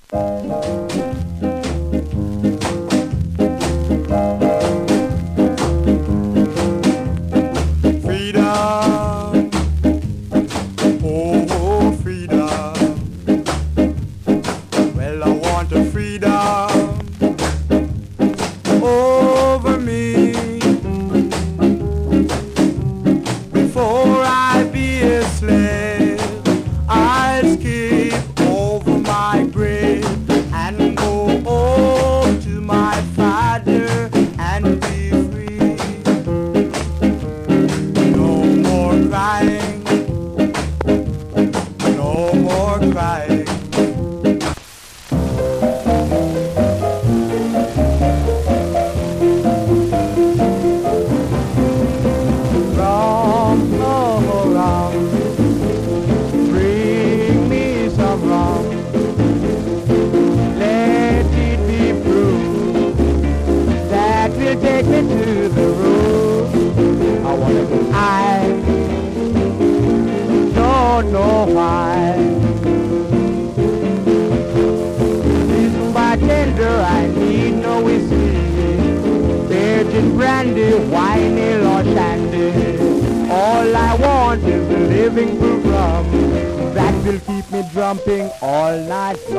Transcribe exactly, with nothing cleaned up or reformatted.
Freedom, oh freedom. Well, I want a freedom over me before I be a slave. I'll skip over my grave and go home to my father and be free. No more crying, no more crying. Rum, oh rum, bring me some rum. Let it be proof that will take me to the roof. I wanna be high, don't know why. Listen, bartender, I need no whiskey, virgin brandy, wine, ale or shandy. All I want is the living proof rum that will keep me drumming all night long.